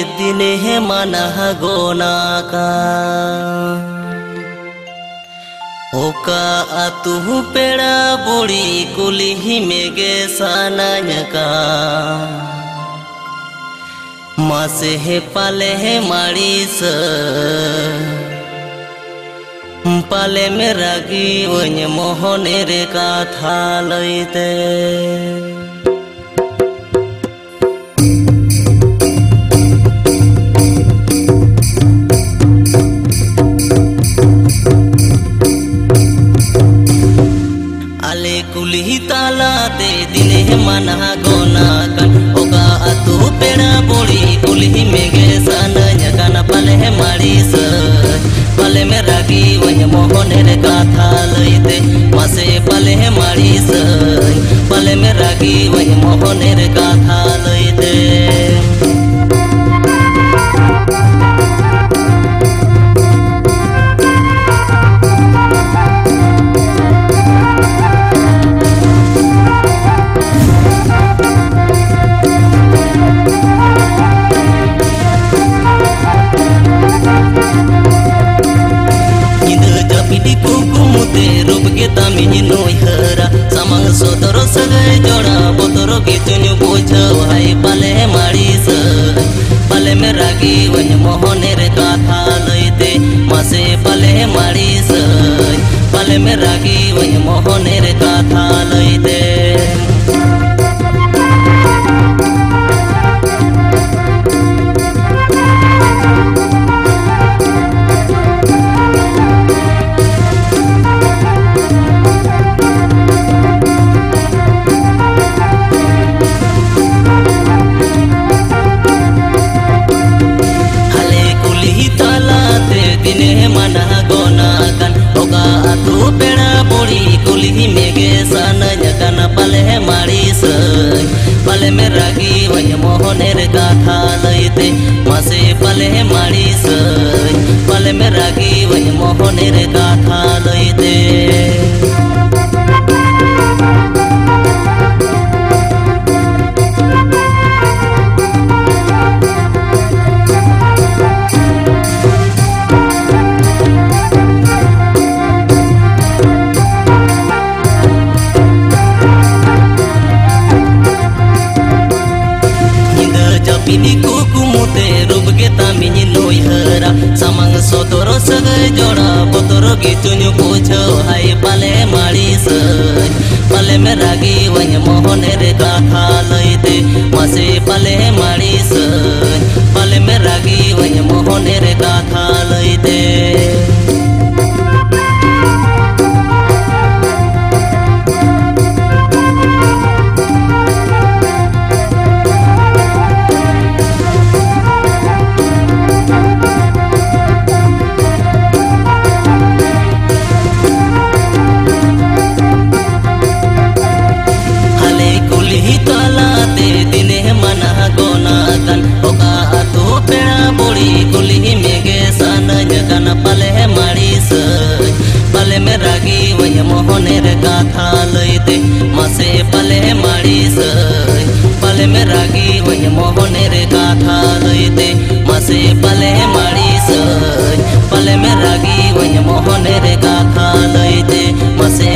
दिने माना गोनाका ओका आतु पेड़ा बुड़ी कुली मेगे सानायका मासे हे पाले हे माड़ीस पाले में रागी वञ मोहने रे काथा लईते आले कुली ताला ते दिने मना गोना कन ओका आतु पेड़ा बुड़ी कुली मेगे सानायका पाले हे माड़ीस पाले में रागी वञ मोहने रे काथा लईते मासे पाले हे माड़ीस पाले में रागी वञ मोहने रे काथा लईते तामिनी नोई हरा समंग सोतरो सगै जोड़ा बोतरो के चुन्यू बोझो हाय पाले माड़ीस पाले में रागी वञ मोहने रे काथा लईते मासे पाले माड़ीस पाले में रागी वञ मोहने रे काथा लईते मना गोना कन ओका आतु पेड़ा बुड़ी कुली मेगे सानायका पाले माड़ीस पाले में रागी वञ मोहने रे काथा लईते मासे पाले माड़ीस पाले में रागी वञ मोहने रे काथा लईते पिनी कुकुमुते रुबगे तामिनी नोई हरा समंग सोतरो सगै जोड़ा बोतरो के चुन्यू पूछो हाय पाले माड़ीस पाले में रागी वञ मोहने रे काथा लईते मासे पाले माड़ीस पाले में रागी वञ मोहने रे काथा लईते पाले माड़ीस पाले में रागी वञ मोहने रे काथा लईते मासे पाले माड़ीस पाले में रागी वञ मोहने रे काथा लईते मासे पाले माड़ीस पाले में रागी वञ मोहने रे काथा लईते मासे